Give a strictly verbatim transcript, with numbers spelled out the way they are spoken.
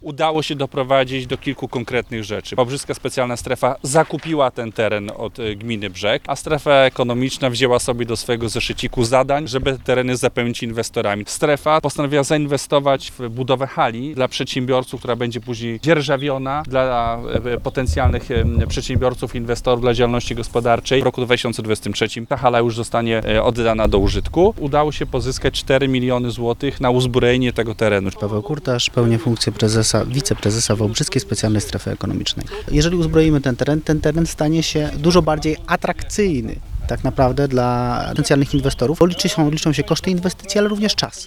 Udało się doprowadzić do kilku konkretnych rzeczy. Wałbrzyska Specjalna Strefa zakupiła ten teren od gminy Brzeg, a strefa ekonomiczna wzięła sobie do swojego zeszyciku zadań, żeby te tereny zapełnić inwestorami. Strefa postanowiła zainwestować w budowę hali dla przedsiębiorców, która będzie później dzierżawiona dla potencjalnych przedsiębiorców, inwestorów, dla działalności gospodarczej. W roku dwa tysiące dwudziestym trzecim ta hala już zostanie oddana do użytku. Udało się pozyskać cztery miliony złotych na uzbrojenie tego terenu. Paweł Kurtasz pełni funkcję prezesa wiceprezesa Wałbrzyskiej Specjalnej Strefy Ekonomicznej. Jeżeli uzbroimy ten teren, ten teren stanie się dużo bardziej atrakcyjny tak naprawdę dla potencjalnych inwestorów, bo liczy się, liczą się koszty inwestycji, ale również czas.